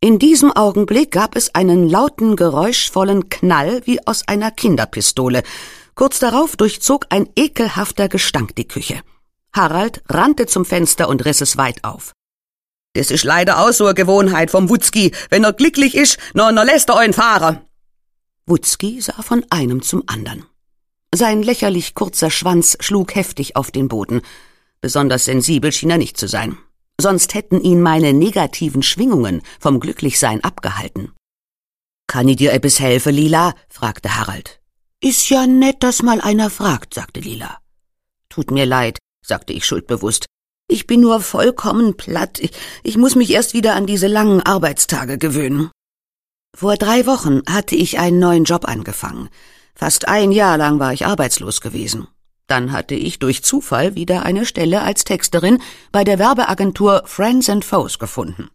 In diesem Augenblick gab es einen lauten, geräuschvollen Knall wie aus einer Kinderpistole. Kurz darauf durchzog ein ekelhafter Gestank die Küche. Harald rannte zum Fenster und riss es weit auf. »Das ist leider auch so eine Gewohnheit vom Wutzki. Wenn er glücklich ist, no lässt er euren fahren.« Wutzki sah von einem zum anderen. Sein lächerlich kurzer Schwanz schlug heftig auf den Boden. Besonders sensibel schien er nicht zu sein. Sonst hätten ihn meine negativen Schwingungen vom Glücklichsein abgehalten. »Kann ich dir etwas helfen, Lila?« fragte Harald. »Ist ja nett, dass mal einer fragt«, sagte Lila. »Tut mir leid«, sagte ich schuldbewusst. »Ich bin nur vollkommen platt. Ich muss mich erst wieder an diese langen Arbeitstage gewöhnen.« Vor 3 Wochen hatte ich einen neuen Job angefangen. Fast 1 Jahr lang war ich arbeitslos gewesen. Dann hatte ich durch Zufall wieder eine Stelle als Texterin bei der Werbeagentur Friends and Foes gefunden.